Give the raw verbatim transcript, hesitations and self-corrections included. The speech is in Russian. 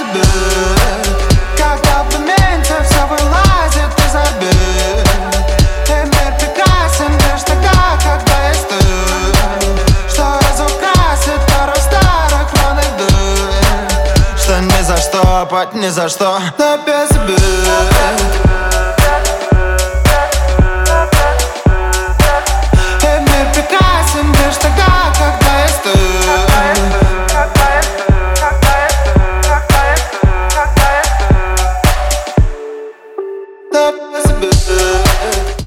забыть. Когда в моменте все вылазит из орбит. И мир прекрасен лишь тогда, когда есть ты, что разукрасит пару старых рваных дыр, что ни за что, под ни за что.